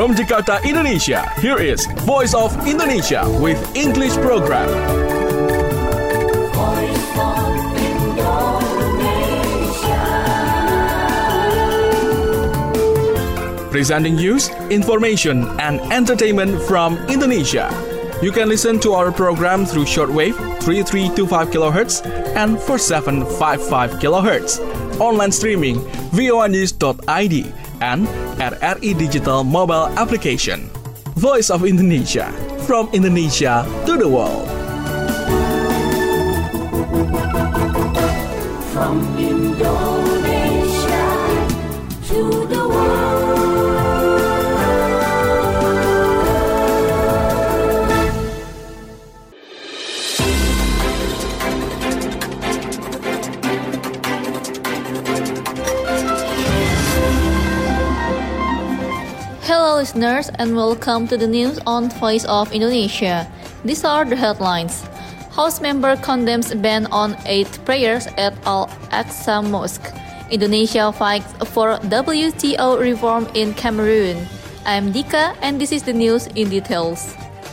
From Jakarta, Indonesia, here is Voice of Indonesia with English program. Voice of Indonesia. Presenting news, information, and entertainment from Indonesia. You can listen to our program through shortwave 3325 kHz and 4755 kHz. Online streaming voanews.id and at RI Digital mobile application. Voice of Indonesia, from Indonesia to the world. From Indonesia to the world. Hello listeners and welcome to the news on Voice of Indonesia. These are the headlines. House member condemns ban on Eid prayers at Al-Aqsa Mosque. Indonesia fights for WTO reform in Cameroon. I'm Dika and this is the news in details.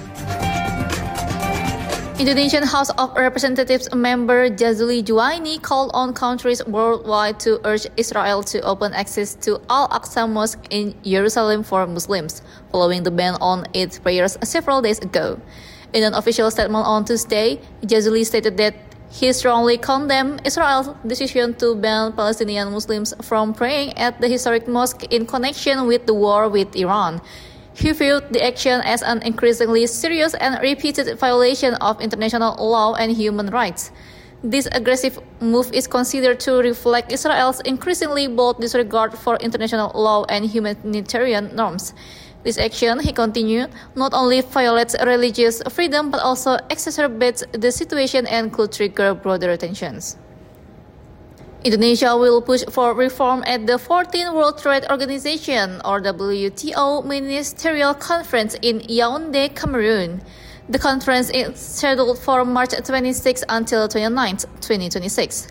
Indonesian House of Representatives member Jazuli Juwaini called on countries worldwide to urge Israel to open access to Al-Aqsa Mosque in Jerusalem for Muslims, following the ban on Eid prayers several days ago. In an official statement on Tuesday, Jazuli stated that he strongly condemned Israel's decision to ban Palestinian Muslims from praying at the historic mosque in connection with the war with Iran. He viewed the action as an increasingly serious and repeated violation of international law and human rights. This aggressive move is considered to reflect Israel's increasingly bold disregard for international law and humanitarian norms. This action, he continued, not only violates religious freedom but also exacerbates the situation and could trigger broader tensions. Indonesia will push for reform at the 14th World Trade Organization or WTO Ministerial Conference in Yaoundé, Cameroon. The conference is scheduled for March 26 until 29, 2026.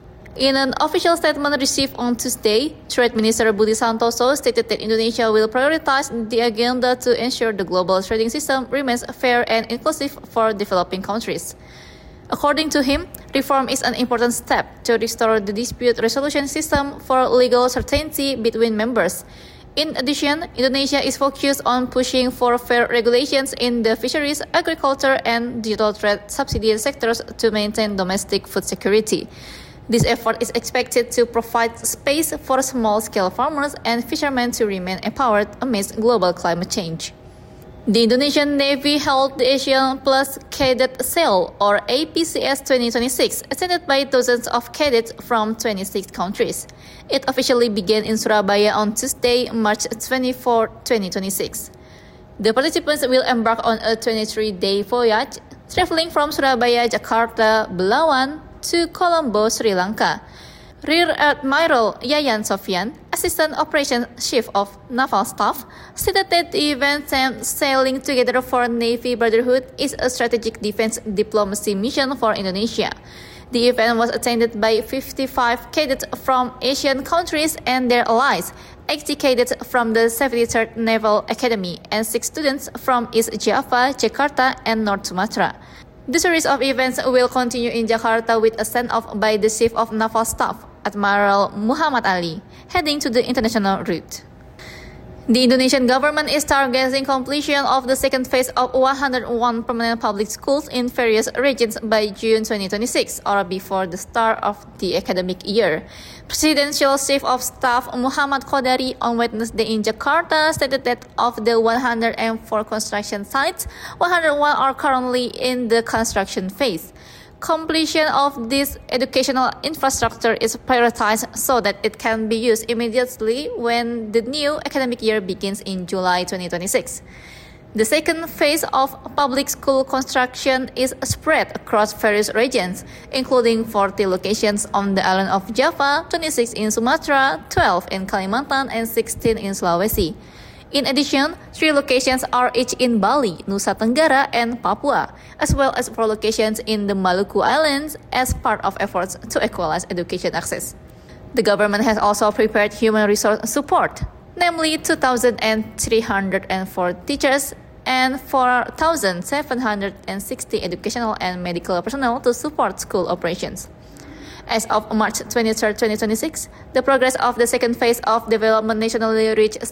In an official statement received on Tuesday, Trade Minister Budi Santoso stated that Indonesia will prioritize the agenda to ensure the global trading system remains fair and inclusive for developing countries. According to him, reform is an important step to restore the dispute resolution system for legal certainty between members. In addition, Indonesia is focused on pushing for fair regulations in the fisheries, agriculture, and digital trade subsidy sectors to maintain domestic food security. This effort is expected to provide space for small-scale farmers and fishermen to remain empowered amidst global climate change. The Indonesian Navy held the Asian Plus Cadet Sale, or APCS 2026, attended by dozens of cadets from 26 countries. It officially began in Surabaya on Tuesday, March 24, 2026. The participants will embark on a 23-day voyage, traveling from Surabaya, Jakarta, Belawan, to Colombo, Sri Lanka. Rear Admiral Yayan Sofian, Assistant Operations Chief of Naval Staff, stated that the event Sailing Together for Navy Brotherhood is a strategic defense diplomacy mission for Indonesia. The event was attended by 55 cadets from Asian countries and their allies, 80 cadets from the 73rd Naval Academy, and 6 students from East Java, Jakarta, and North Sumatra. The series of events will continue in Jakarta with a send-off by the Chief of Naval Staff, Admiral Muhammad Ali, heading to the international route. The Indonesian government is targeting completion of the second phase of 101 permanent public schools in various regions by June 2026, or before the start of the academic year. Presidential Chief of Staff Muhammad Qodari on Wednesday in Jakarta stated that of the 104 construction sites, 101 are currently in the construction phase. Completion of this educational infrastructure is prioritized so that it can be used immediately when the new academic year begins in July 2026. The second phase of public school construction is spread across various regions, including 40 locations on the island of Java, 26 in Sumatra, 12 in Kalimantan, and 16 in Sulawesi. In addition, 3 locations are each in Bali, Nusa Tenggara, and Papua, as well as 4 locations in the Maluku Islands as part of efforts to equalize education access. The government has also prepared human resource support. namely 2,304 teachers and 4,760 educational and medical personnel to support school operations. As of March 23, 2026, the progress of the second phase of development nationally reached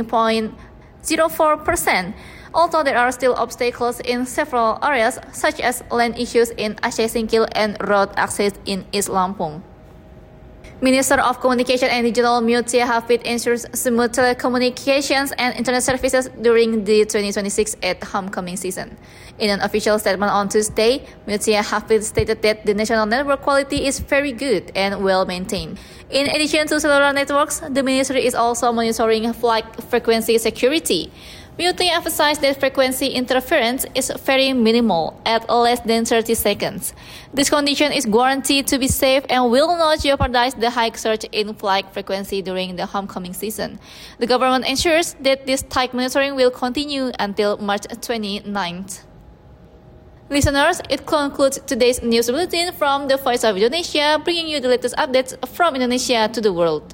17.04%, although there are still obstacles in several areas such as land issues in Aceh Singkil and road access in East Lampung. Minister of Communication and Digital Mutia Hafid ensures smooth telecommunications and internet services during the 2026 at homecoming season. In an official statement on Tuesday, Mutia Hafid stated that the national network quality is very good and well maintained. In addition to cellular networks, the ministry is also monitoring flight frequency security. Mutia emphasized that frequency interference is very minimal, at less than 30 seconds. This condition is guaranteed to be safe and will not jeopardize the high surge in flight frequency during the homecoming season. The government ensures that this tight monitoring will continue until March 29th. Listeners, it concludes today's news bulletin from the Voice of Indonesia, bringing you the latest updates from Indonesia to the world.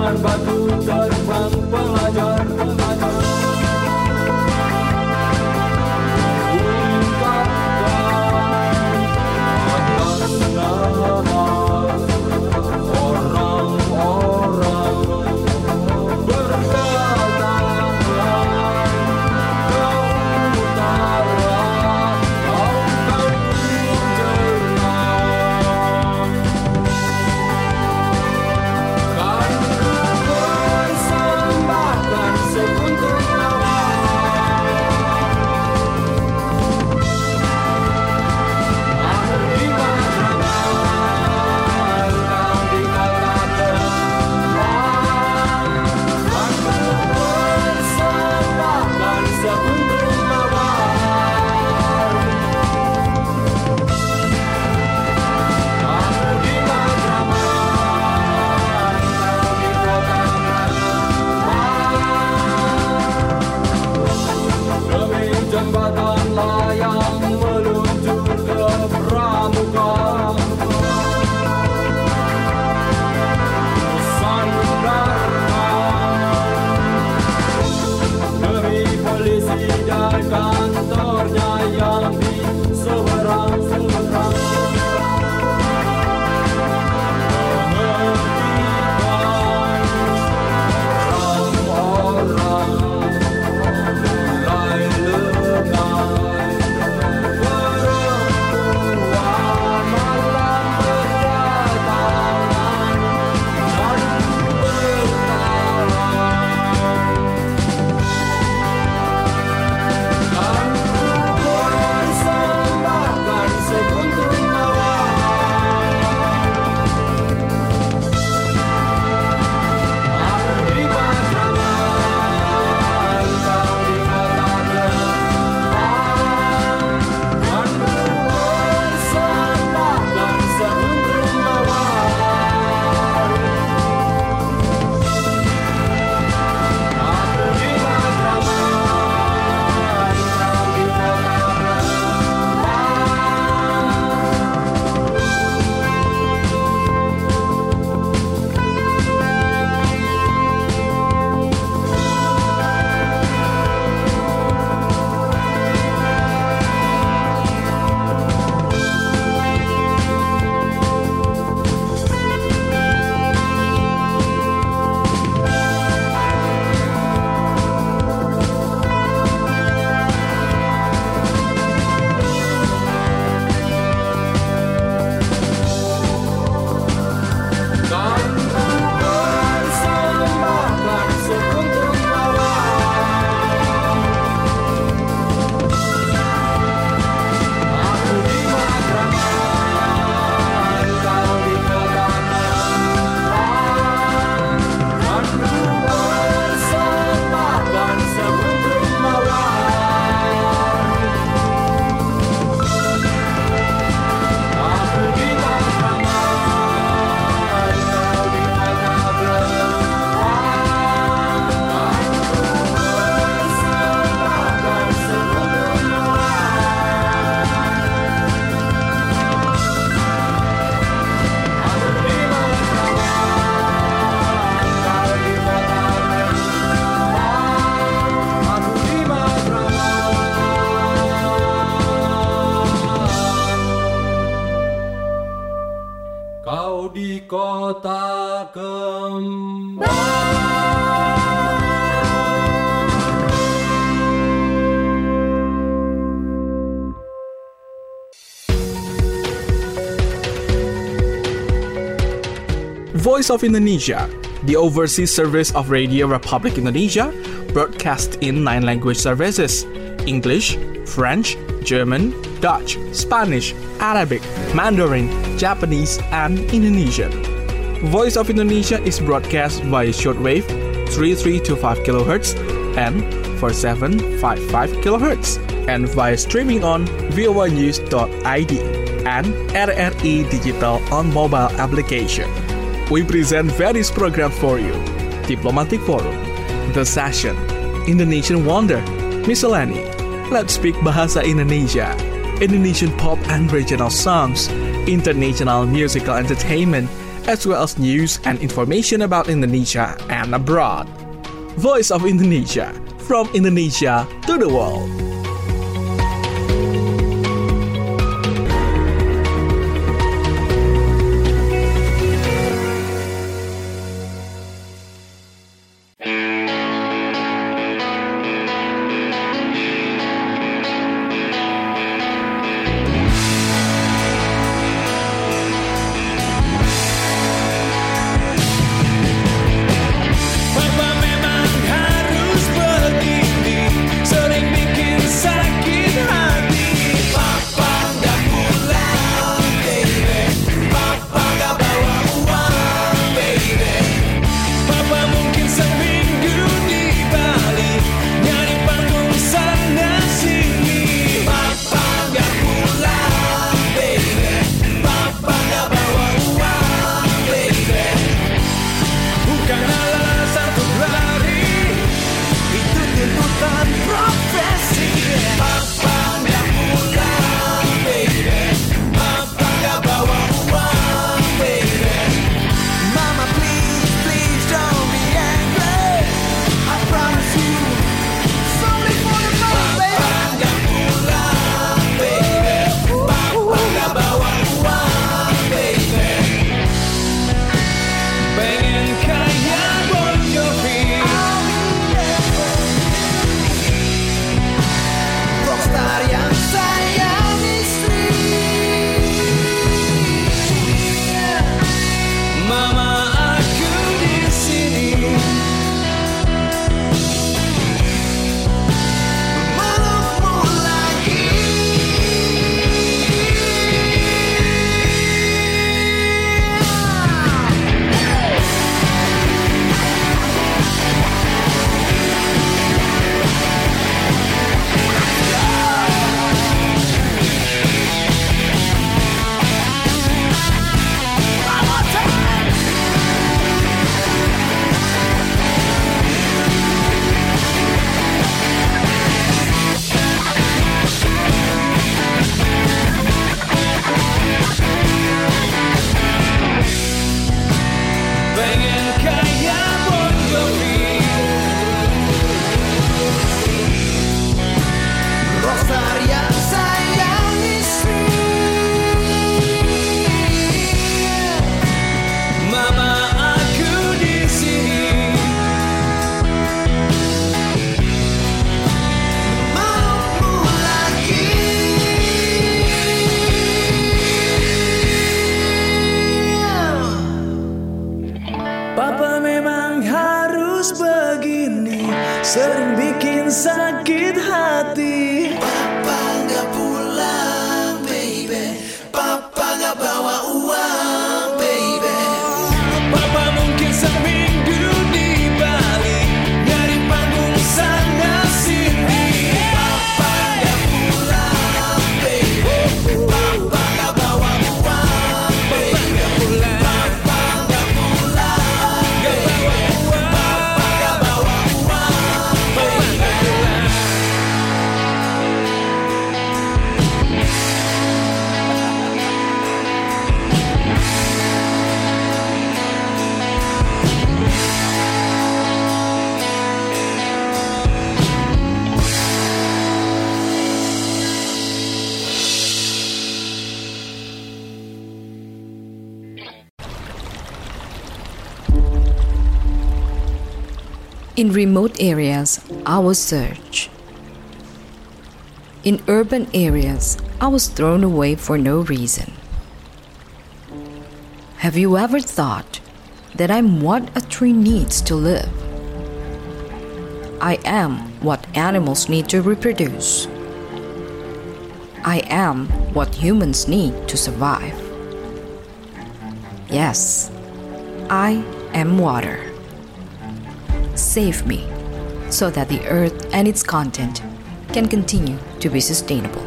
Lempar batu terbang pelajar kota kembang. Voice of Indonesia, the overseas service of Radio Republic Indonesia, broadcast in 9 language services: English, French, German, Dutch, Spanish, Arabic, Mandarin, Japanese, and Indonesian. Voice of Indonesia is broadcast via shortwave 3325 kHz and 4755 kHz, and via streaming on voanews.id and RRI Digital on mobile application. We present various programs for you: Diplomatic Forum, The Session, Indonesian Wonder, Miscellany, Let's Speak Bahasa Indonesia, Indonesian pop and regional songs, international musical entertainment, as well as news and information about Indonesia and abroad. Voice of Indonesia, from Indonesia to the world. sering bikin sakit hati. Papa nggak pulang, baby. Papa nggak bawa uang, baby. Papa mungkin seminggu di Bali, nyari panggung sana sini. Papa nggak pulang, baby. Papa nggak bawa uang, baby. Papa nggak pulang, Gak bawa uang, Papa nggak bawa uang, baby. In remote areas, I was searched. In urban areas, I was thrown away for no reason. Have you ever thought that I'm what a tree needs to live? I am what animals need to reproduce. I am what humans need to survive. Yes, I am water. Save me so that the earth and its content can continue to be sustainable.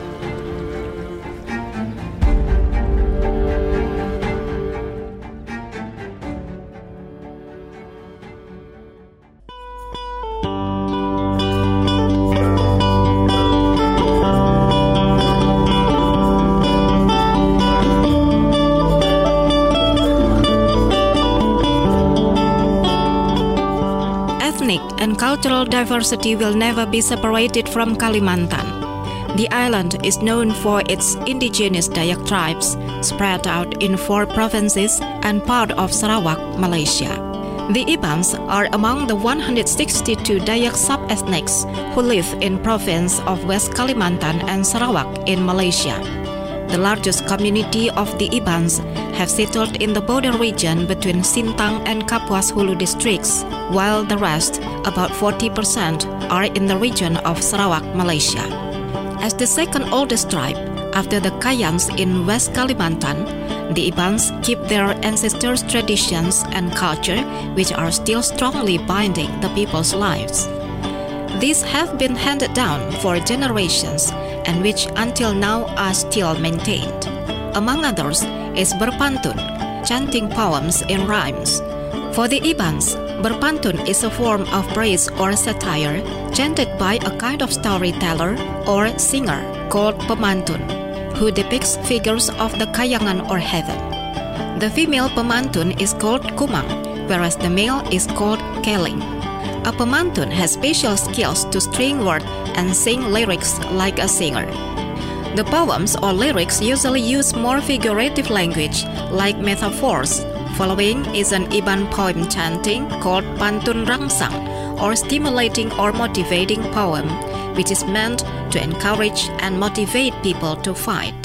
ethnic and cultural diversity will never be separated from Kalimantan. The island is known for its indigenous Dayak tribes spread out in 4 provinces and part of Sarawak, Malaysia. The Ibans are among the 162 Dayak sub-ethnics who live in province of West Kalimantan and Sarawak in Malaysia. The largest community of the Ibans have settled in the border region between Sintang and Kapuas Hulu districts, while the rest, about 40%, are in the region of Sarawak, Malaysia. As the second oldest tribe, after the Kayans in West Kalimantan, the Ibans keep their ancestors' traditions and culture, which are still strongly binding the people's lives. These have been handed down for generations and which until now are still maintained. Among others is berpantun, chanting poems in rhymes. For the Ibans, berpantun is a form of praise or satire chanted by a kind of storyteller or singer called pemantun, who depicts figures of the kayangan or heaven. The female pemantun is called kumang, whereas the male is called keling. A pemantun has special skills to string words and sing lyrics like a singer. The poems or lyrics usually use more figurative language like metaphors. Following is an Iban poem chanting called pantun rangsang, or stimulating or motivating poem, which is meant to encourage and motivate people to fight.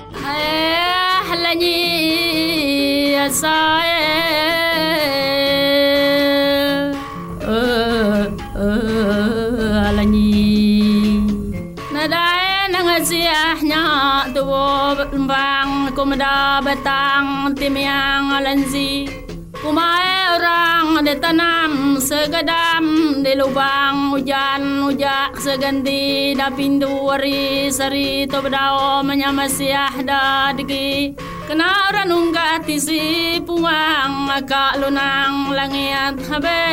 Siahnya tuwo bang kumada batang timiang alanzi kumai orang ditanam segadam di lubang hujan ujak seganti da pintu wari sari to bedao menyamasiah da digi kena orang nungga tisi puang maka lunang langit habe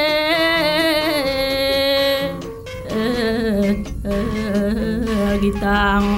gitang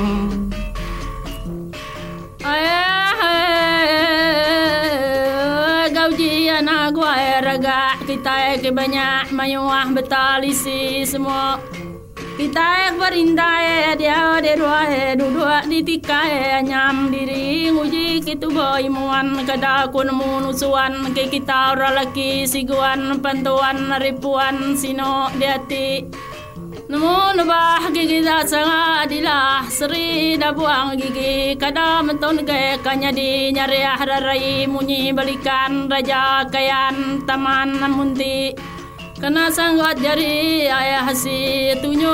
gauji anak gua raga kita ke banyak mayuah betalisi semua kita berindai dia dua di tikai nyam diri nguji kitu boy muan kada kun munusuan ke kita orang laki siguan pantuan ripuan sino diati namun bah gigi dasang adilah seri dah buang gigi kada menton ke kanya di nyari hararai munyi balikan raja kayan taman munti kena sangguat jari ayah hasi tunyo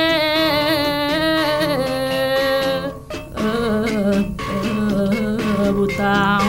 butang.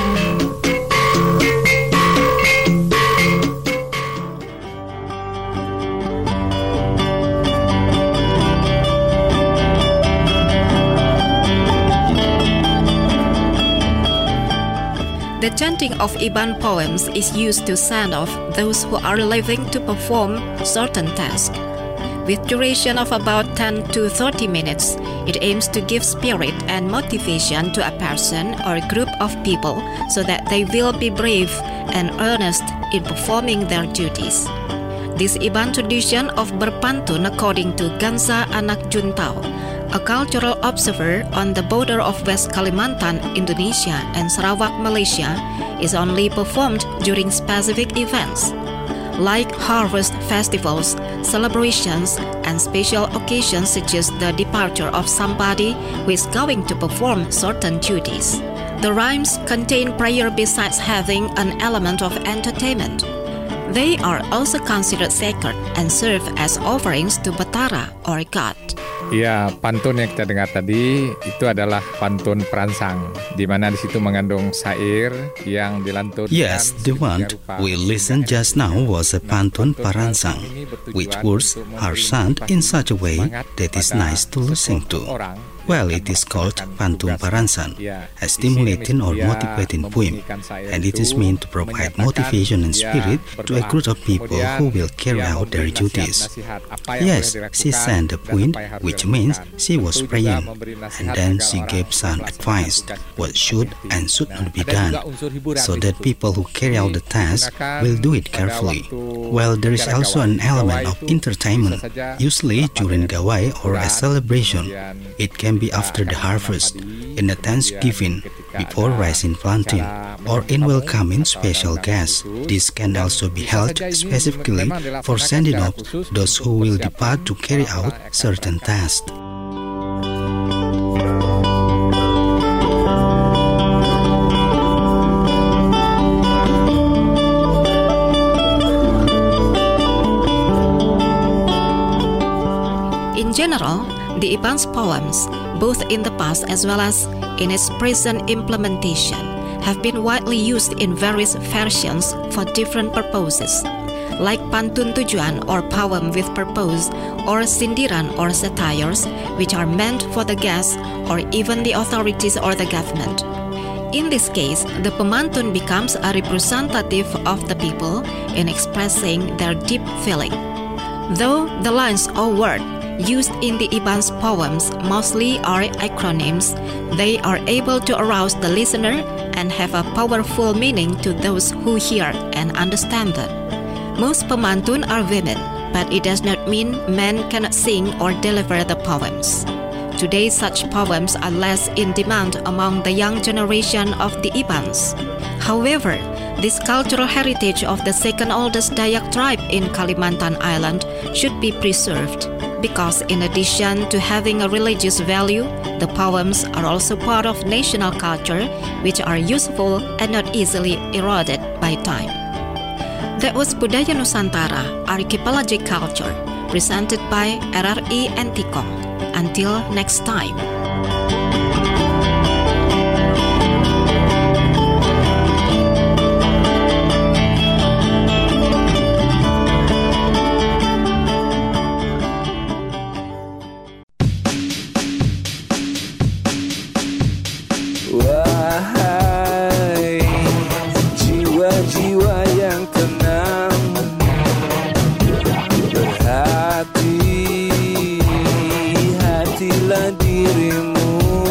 The chanting of Iban poems is used to send off those who are leaving to perform certain tasks. With duration of about 10 to 30 minutes, it aims to give spirit and motivation to a person or group of people so that they will be brave and earnest in performing their duties. This Iban tradition of berpantun, according to Ganza Anak Juntao, a cultural observer on the border of West Kalimantan, Indonesia and Sarawak, Malaysia, is only performed during specific events, like harvest festivals, celebrations, and special occasions such as the departure of somebody who is going to perform certain duties. The rhymes contain prayer besides having an element of entertainment. They are also considered sacred and serve as offerings to Batara or God. Ya, pantun yang kita dengar tadi itu adalah pantun peransang, di mana di situ mengandung syair yang dilantunkan. Yes, the one we listened just now was a pantun peransang, which words are sung in such a way that is nice to listen to. Well, it is called Pantun Paransan, a stimulating or motivating poem, and it is meant to provide motivation and spirit to a group of people who will carry out their duties. Yes, she sang the poem, which means she was praying, and then she gave some advice what should and should not be done, so that people who carry out the task will do it carefully. Well, there is also an element of entertainment, usually during Gawai or a celebration. It can be after the harvest, in a Thanksgiving, before rising planting, or in welcoming special guests. This can also be held specifically for sending off those who will depart to carry out certain tasks. In general, the Iban's poems, both in the past as well as in its present implementation, have been widely used in various versions for different purposes, like pantun tujuan or poem with purpose, or sindiran or satires, which are meant for the guests or even the authorities or the government. In this case, the pemantun becomes a representative of the people in expressing their deep feeling. Though the lines or words used in the Iban's poems mostly are acronyms, they are able to arouse the listener and have a powerful meaning to those who hear and understand them. Most pemantun are women, but it does not mean men cannot sing or deliver the poems. Today, such poems are less in demand among the young generation of the Ibans. However, this cultural heritage of the second oldest Dayak tribe in Kalimantan Island should be preserved, because in addition to having a religious value, the poems are also part of national culture, which are useful and not easily eroded by time. That was Budaya Nusantara, Archipelagic Culture, presented by RRI Antikong. Until next time. Wahai jiwa-jiwa yang tenang, berhati-hatilah dirimu.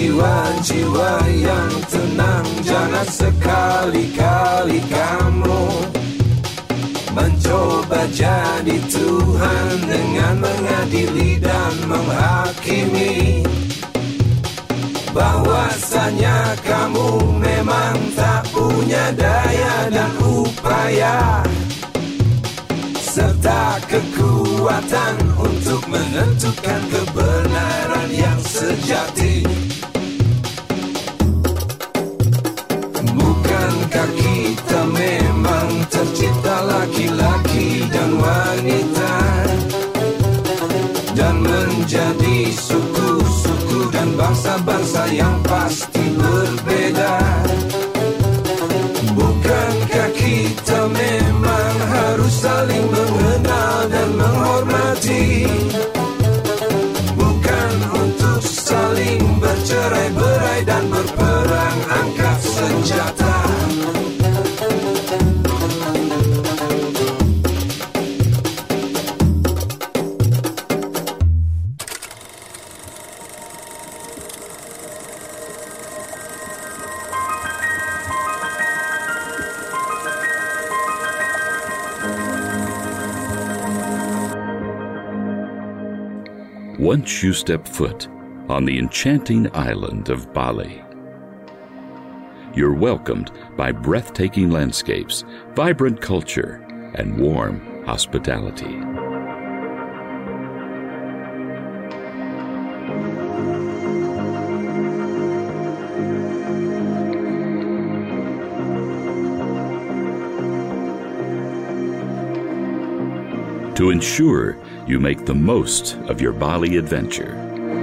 jiwa-jiwa yang tenang. Jangan sekali-kali kamu mencoba jadi Tuhan dengan mengadili dan menghakimi bahwasanya kamu memang tak punya daya dan upaya serta kekuatan untuk menentukan kebenaran yang sejati. Bukankah kita memang tercipta laki-laki dan wanita dan menjadi suku-suku dan bangsa-bangsa yang pasti berbeda? Bukankah kita memang harus saling mengenal dan menghormati? Bukan untuk saling bercerai-berai dan berperang angkat senjata. Once you step foot on the enchanting island of Bali, you're welcomed by breathtaking landscapes, vibrant culture, and warm hospitality. To ensure you make the most of your Bali adventure,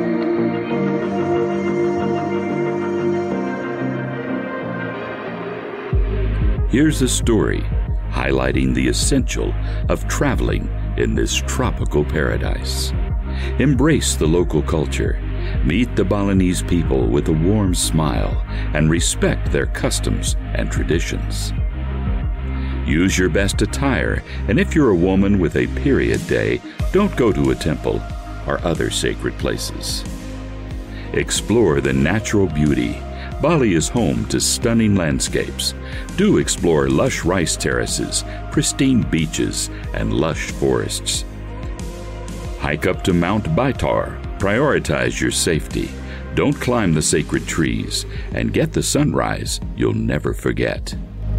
here's a story highlighting the essential of traveling in this tropical paradise. Embrace the local culture, meet the Balinese people with a warm smile, and respect their customs and traditions. Use your best attire, and if you're a woman with a period day, don't go to a temple or other sacred places. Explore the natural beauty. Bali is home to stunning landscapes. Do explore lush rice terraces, pristine beaches, and lush forests. Hike up to Mount Baitar. Prioritize your safety. Don't climb the sacred trees, and get the sunrise you'll never forget.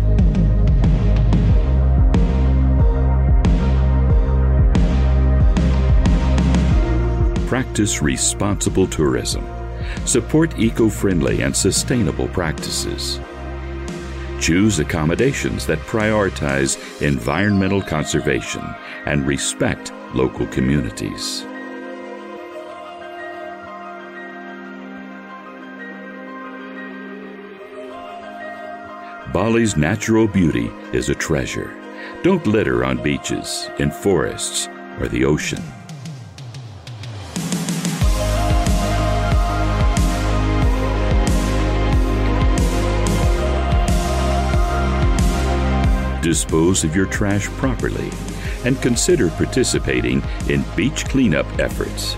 Practice responsible tourism. Support eco-friendly and sustainable practices. Choose accommodations that prioritize environmental conservation and respect local communities. Bali's natural beauty is a treasure. Don't litter on beaches, in forests, or the ocean. Dispose of your trash properly and consider participating in beach cleanup efforts.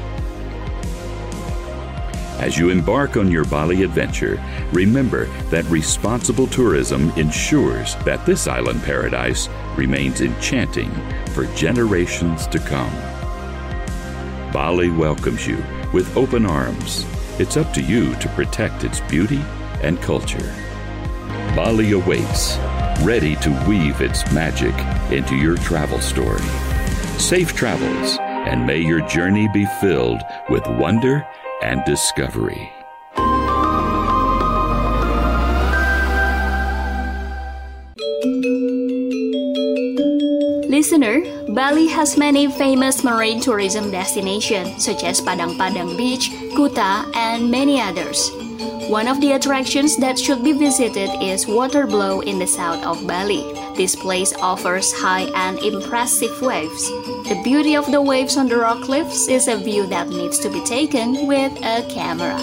As you embark on your Bali adventure, remember that responsible tourism ensures that this island paradise remains enchanting for generations to come. Bali welcomes you with open arms. It's up to you to protect its beauty and culture. Bali awaits, ready to weave its magic into your travel story. Safe travels, and may your journey be filled with wonder and discovery. Listener, Bali has many famous marine tourism destinations such as Padang Padang Beach, Kuta, and many others. One of the attractions that should be visited is Waterblow in the south of Bali. This place offers high and impressive waves. The beauty of the waves on the rock cliffs is a view that needs to be taken with a camera.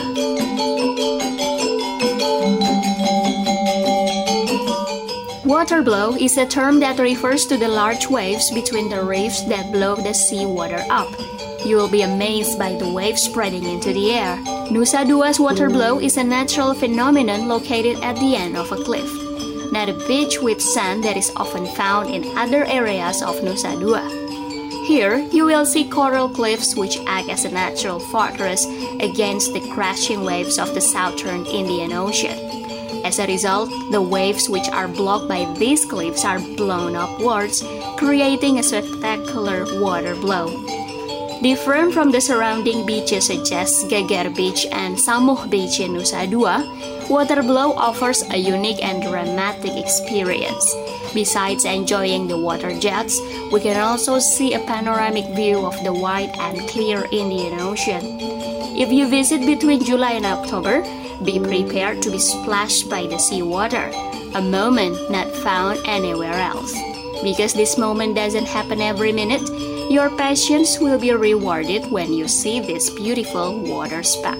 Waterblow is a term that refers to the large waves between the reefs that blow the sea water up. You will be amazed by the waves spreading into the air. Nusa Dua's water blow is a natural phenomenon located at the end of a cliff, not a beach with sand that is often found in other areas of Nusa Dua. Here, you will see coral cliffs which act as a natural fortress against the crashing waves of the southern Indian Ocean. As a result, the waves which are blocked by these cliffs are blown upwards, creating a spectacular water blow. Different from the surrounding beaches such as Geger Beach and Samuh Beach in Nusa Dua, water blow offers a unique and dramatic experience. Besides enjoying the water jets, we can also see a panoramic view of the wide and clear Indian Ocean. If you visit between July and October, be prepared to be splashed by the seawater, a moment not found anywhere else. Because this moment doesn't happen every minute, your patience will be rewarded when you see this beautiful water spout.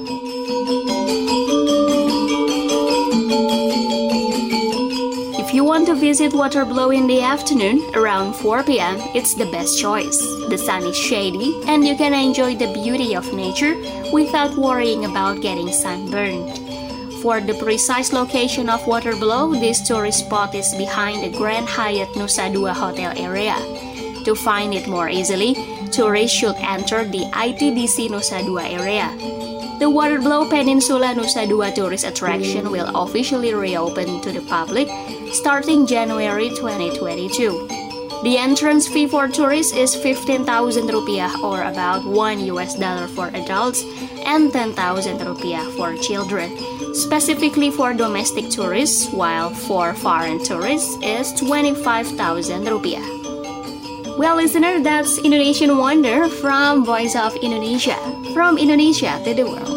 If you want to visit water blow in the afternoon, around 4 p.m., it's the best choice. The sun is shady and you can enjoy the beauty of nature without worrying about getting sunburned. For the precise location of water blow, this tourist spot is behind the Grand Hyatt Nusa Dua Hotel area. To find it more easily, tourists should enter the ITDC Nusa Dua area. The Water Blow Peninsula Nusa Dua tourist attraction will officially reopen to the public starting January 2022. The entrance fee for tourists is 15,000 rupiah or about $1 for adults and 10,000 rupiah for children, specifically for domestic tourists, while for foreign tourists is 25,000 rupiah. Well, listener, that's Indonesian Wonder from Voice of Indonesia. From Indonesia to the world.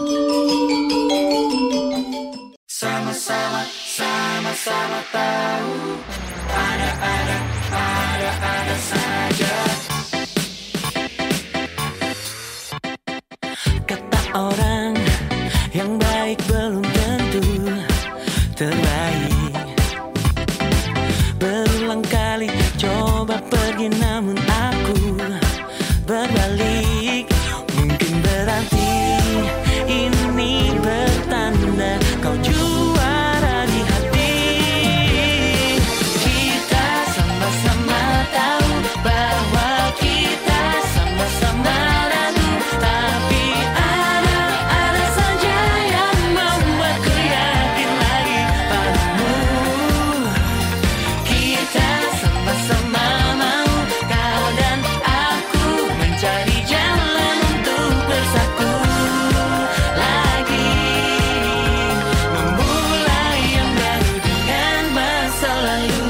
Sama-sama tahu. Ada saja. Kata orang yang baik belum tentu terbaik. Berulang kali coba pergi namun aku berbalik. Mungkin berarti ini bertanda kau juara di hati. Kita sama-sama tahu bahwa kita sama-sama ragu, tapi ada saja yang membuatku yakin lagi padamu. Kita sama-sama mau kau dan aku mencari jalan untuk bersatu lagi, memulai yang baru dengan masa lalu.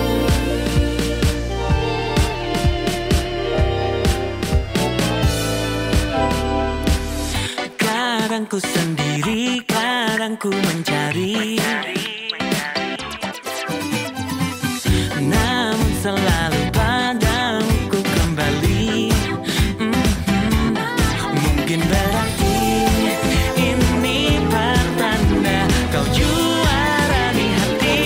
Kadang ku sendiri, kadang ku mencari, namun selalu padamu ku kembali. Mungkin berarti ini pertanda kau juara di hati.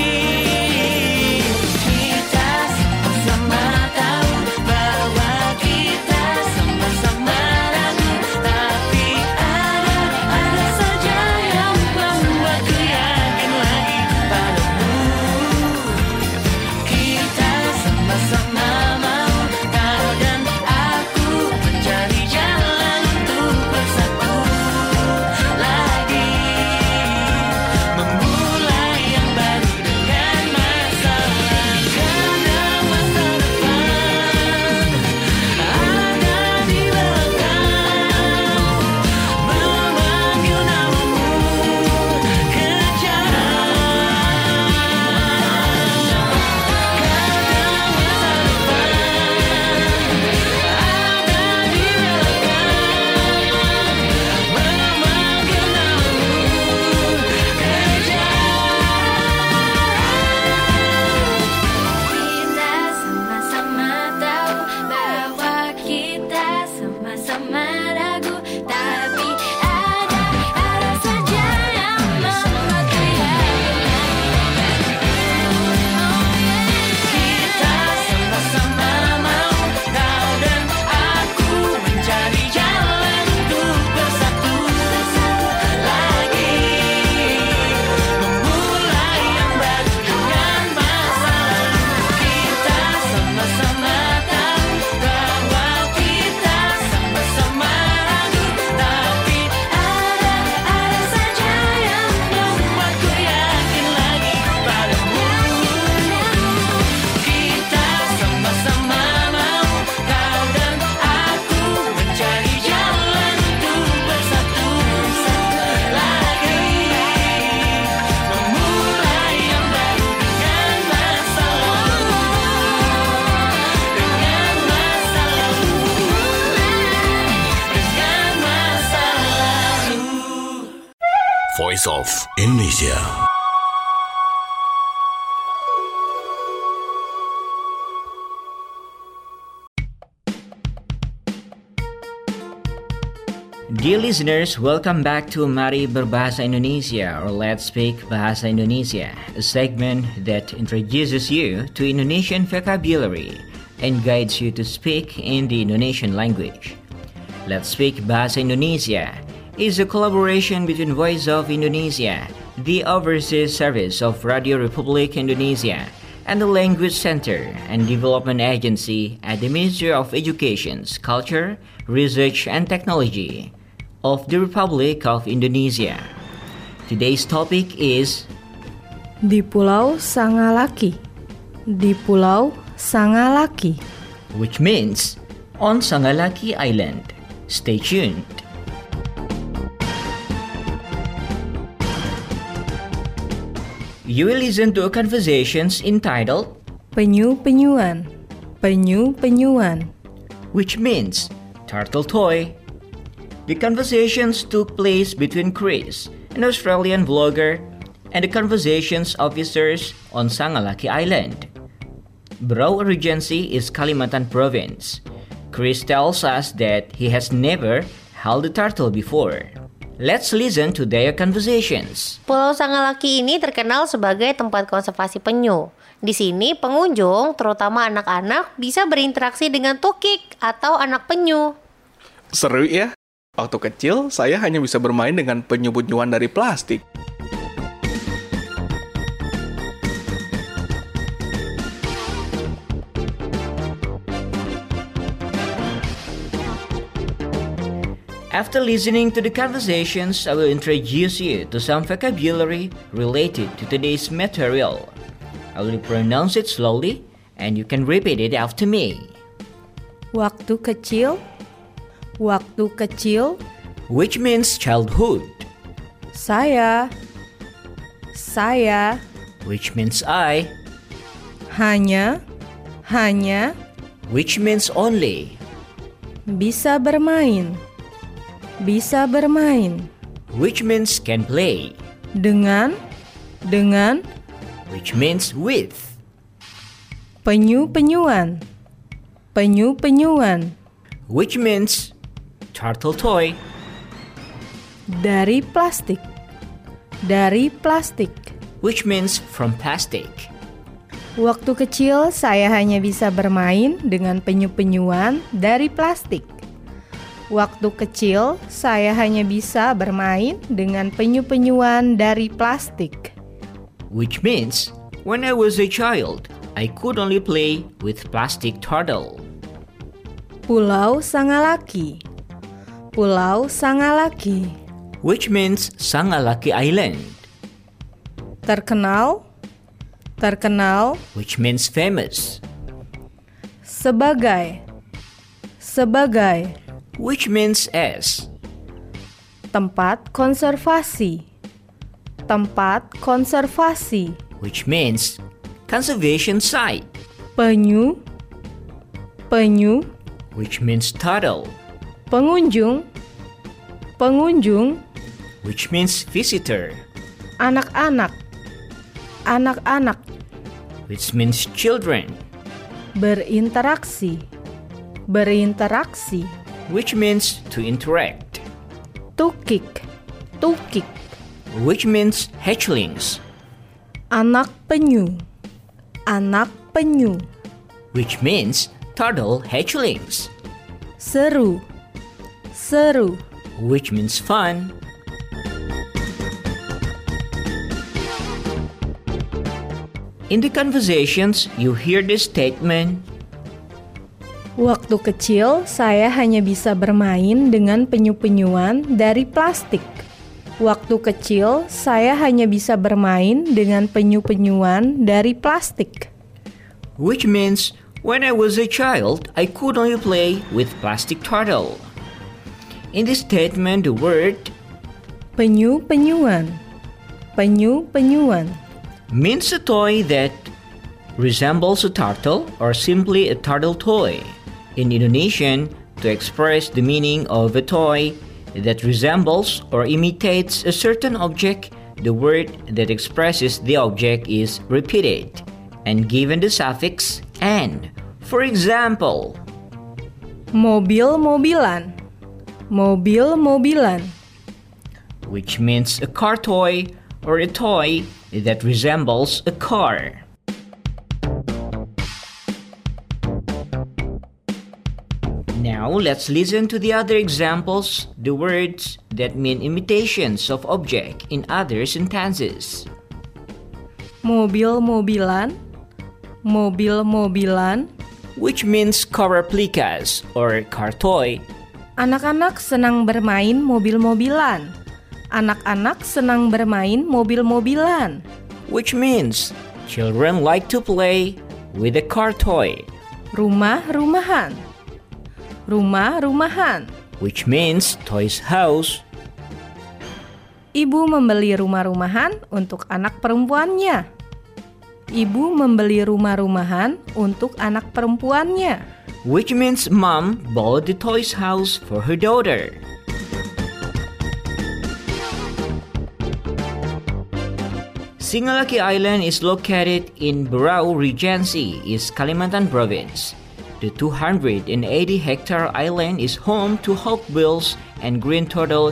Kita sama-sama tahu bahwa kita sama-sama ragu, tapi ada saja yang membuatku yakin. Voice of Indonesia. Dear listeners, welcome back to Mari Berbahasa Indonesia, or Let's Speak Bahasa Indonesia, a segment that introduces you to Indonesian vocabulary and guides you to speak in the Indonesian language. Let's Speak Bahasa Indonesia is a collaboration between Voice of Indonesia, the Overseas Service of Radio Republik Indonesia, and the Language Center and Development Agency at the Ministry of Education, Culture, Research and Technology of the Republic of Indonesia. Today's topic is Di Pulau Sangalaki. Di Pulau Sangalaki, which means on Sangalaki Island. Stay tuned. You will listen to a conversations entitled Penyu-penyuan. Penyu-penyuan, which means turtle toy. The conversations took place between Chris, an Australian vlogger, and the conversations officers on Sangalaki Island. Berau Regency is Kalimantan Province. Chris tells us that he has never held a turtle before. Let's listen to their conversations. Pulau Sangalaki ini terkenal sebagai tempat konservasi penyu. Di sini pengunjung, terutama anak-anak, bisa berinteraksi dengan tukik atau anak penyu. Seru ya? Waktu kecil, saya hanya bisa bermain dengan penyu-penyuan dari plastik. After listening to the conversations, I will introduce you to some vocabulary related to today's material. I will pronounce it slowly, and you can repeat it after me. Waktu kecil. Waktu kecil, which means childhood. Saya, which means I. Hanya, which means only. Bisa bermain, which means can play. Dengan, which means with. Penyu-penyuan, which means turtle toy. Dari plastik, which means from plastic. Waktu kecil saya hanya bisa bermain dengan penyu-penyuan dari plastik. Waktu kecil saya hanya bisa bermain dengan penyu-penyuan dari plastik. Which means when I was a child, I could only play with plastic turtle. Pulau Sangalaki, which means Sangalaki Island. Terkenal, which means famous. Sebagai, which means as. Tempat konservasi, which means conservation site. Penyu, which means turtle. Pengunjung, which means visitor. Anak-anak, which means children. Berinteraksi, which means to interact. Tukik, which means hatchlings. Anak penyu, which means turtle hatchlings. Seru, which means fun. In the conversations, you hear this statement. Waktu kecil, saya hanya bisa bermain dengan penyu-penyuan dari plastik. Waktu kecil, saya hanya bisa bermain dengan penyu-penyuan dari plastik. Which means, when I was a child, I could only play with plastic turtle. In this statement, the word penyu-penyuan means a toy that resembles a turtle or simply a turtle toy. In Indonesian, to express the meaning of a toy, that resembles or imitates a certain object, the word that expresses the object is repeated and given the suffix "an". For example, mobil-mobilan, mobil-mobilan, which means a car toy or a toy that resembles a car. Now let's listen to the other examples, the words that mean imitations of object in other sentences. Mobil-mobilan, mobil-mobilan, which means car replicas or car toy. Anak-anak senang bermain mobil-mobilan. Anak-anak senang bermain mobil-mobilan, which means children like to play with a car toy. Rumah-rumahan, rumah-rumahan, which means toys house. Ibu membeli rumah-rumahan untuk anak perempuannya. Ibu membeli rumah-rumahan untuk anak perempuannya, which means mom bought the toys house for her daughter. Singalaki Island is located in Berau Regency, East Kalimantan Province. The 280-hectare island is home to hawkbills and green turtle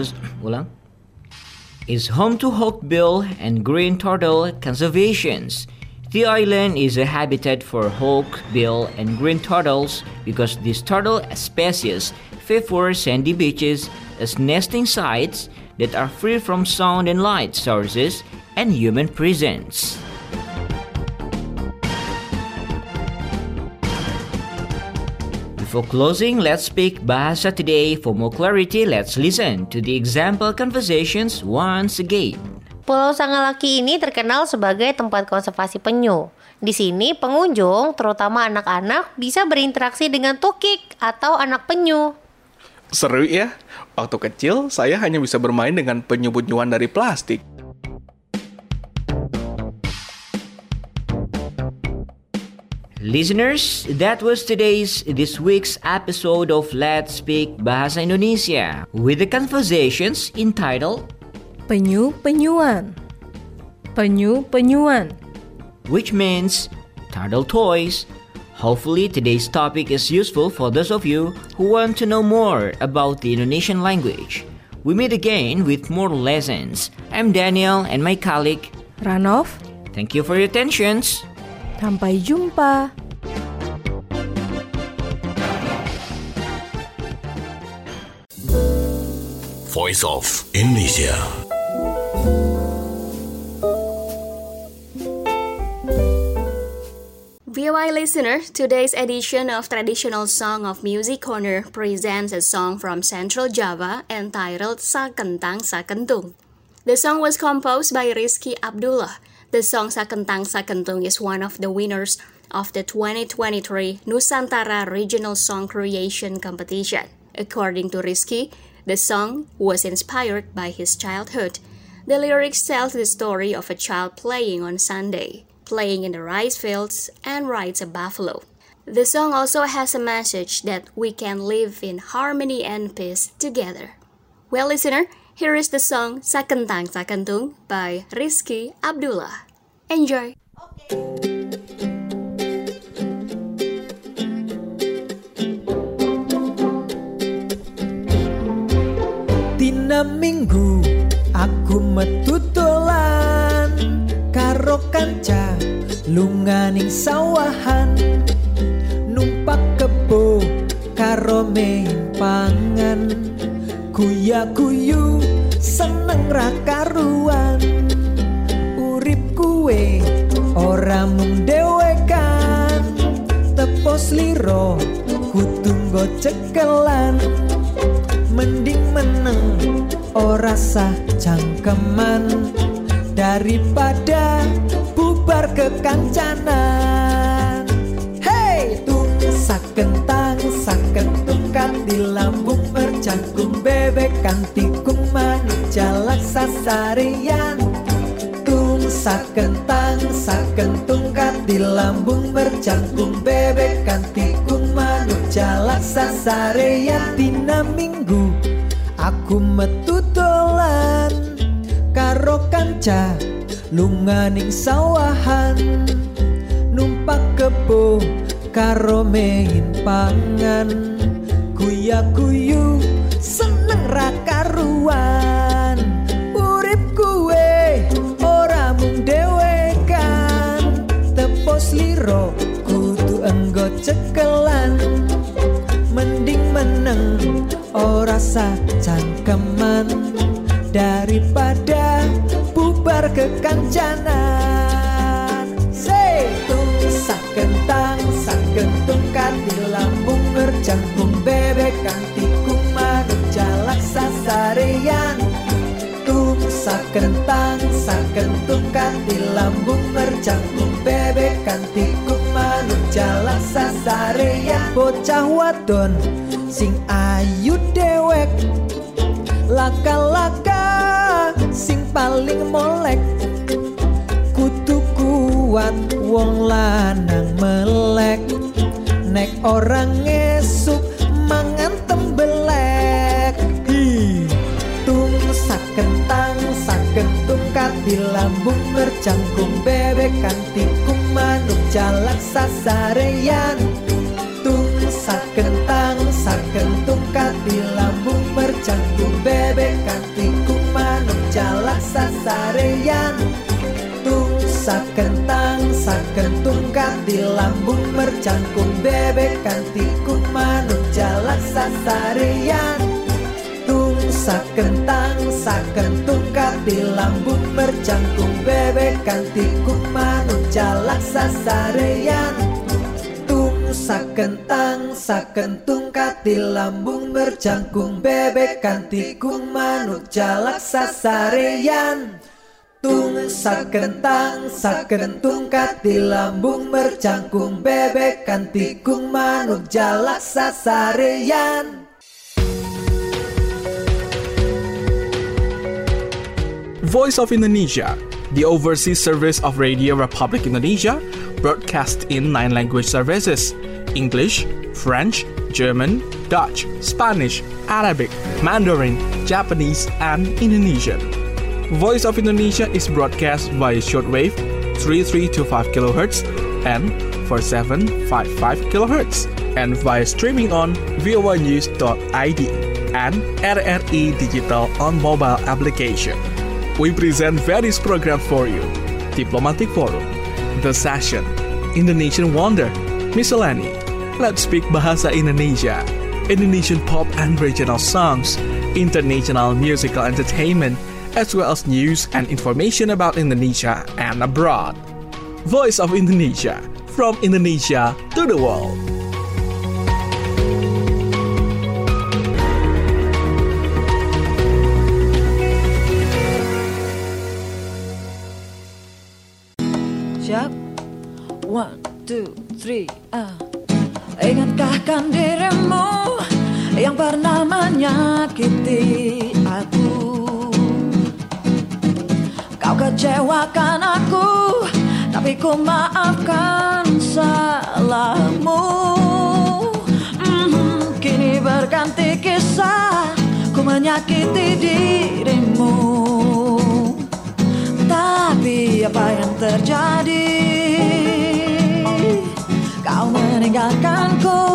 conservations. The island is a habitat for hawkbill and green turtles because these turtle species favor sandy beaches as nesting sites that are free from sound and light sources and human presence. Before closing, let's speak Bahasa today. For more clarity, let's listen to the example conversations once again. Pulau Sangalaki ini terkenal sebagai tempat konservasi penyu. Di sini pengunjung, terutama anak-anak, bisa berinteraksi dengan tukik atau anak penyu. Seru ya? Waktu kecil, saya hanya bisa bermain dengan penyu-penyuan dari plastik. Listeners, that was this week's episode of Let's Speak Bahasa Indonesia with the conversations entitled Penyu-penyuan, penyu-penyuan, which means turtle toys. Hopefully today's topic is useful for those of you who want to know more about the Indonesian language. We meet again with more lessons. I'm Daniel and my colleague Ranov. Thank you for your attentions. Sampai jumpa. Voice of Indonesia. VOA listener, today's edition of Traditional Song of Music Corner presents a song from Central Java entitled Sakentang Sakentung. The song was composed by Rizky Abdullah. The song Sakentang Sakentung is one of the winners of the 2023 Nusantara Regional Song Creation Competition. According to Rizky, the song was inspired by his childhood. The lyrics tell the story of a child playing on Sunday, playing in the rice fields, and rides a buffalo. The song also has a message that we can live in harmony and peace together. Well, listener, here is the song Sakentang Sakentung by Rizky Abdullah. Enjoy! Dina minggu aku metu dolan karo kanca lunganing sawahan numpak kebo karo main pangan guya-guyu seneng ra karuan urip kuwe ora mung dhewekan tepos liro kudu nggo cekelan mending meneng ora sah cangkeman daripada bubar kekancanan. Hey, tung sakentang sakentung di lambung bercangkum bebek kantikung manuk jalak sasarian. Tung sakentang sakentung di lambung bercangkum bebek kantikung manuk jalak sasarian. Dina minggu aku metu dolan karo kanca lunganing sawahan, numpak kebo karo main pangan, guya-guyu seneng ra karuan. Urip kuwe ora mung dhewekan, tepos liro kudu enggo cekelan. Mending meneng ora sacangkeman daripada bubar kekancanan. Say sakentang sakentung kati lambung ngerjangkung bebek kanti kumanuk jalak sasarean. Tung sakentang sakentung kati lambung ngerjangkung bebek kanti kumanuk jalak sasarean. Bocah wadon sing ayu dewek, laka-laka sing paling molek, kudu kuat wong lanang melek. Nek orang ngesuk mangan tembelek. Tung sakentang sakentung kati lambung merjangkung bebek kanti kumanuk jalak sasarean. Tung sakentang sakentung kati lambung merjangkung bebek kanti kumanuk jalak sasarean. Tung sakentang sakentung kati lambung merjangkung bebek kanti kumanuk jalak sasarean. Tung sakentang sakentung kati lambung merjangkung bebek kanti kumanuk jalak sasarean. Sakentang sakentung kati lambung merjangkung bebek kanti kumanuk jalak sasarean. Tung sakentang sakentung kati lambung merjangkung bebek kanti kumanuk jalak sasarean. Voice of Indonesia, the overseas service of Radio Republic Indonesia, broadcast in 9 language services: English, French, German, Dutch, Spanish, Arabic, Mandarin, Japanese, and Indonesian. Voice of Indonesia is broadcast via shortwave 3325 kHz and 4755 kHz, and via streaming on voanews.id and RRI Digital on mobile application. We present various programs for you: Diplomatic Forum, The Session, Indonesian Wonder, Miscellany, Let's Speak Bahasa Indonesia, Indonesian pop and regional songs, international musical entertainment, as well as news and information about Indonesia and abroad. Voice of Indonesia, from Indonesia to the world. Siap, 1, 2, 3, Ingatkah kan dirimu yang pernah menyakiti aku? Kau kecewakan aku, tapi ku maafkan salahmu. Kini berganti kisah, ku menyakiti dirimu. Tapi apa yang terjadi? Kau meninggalkanku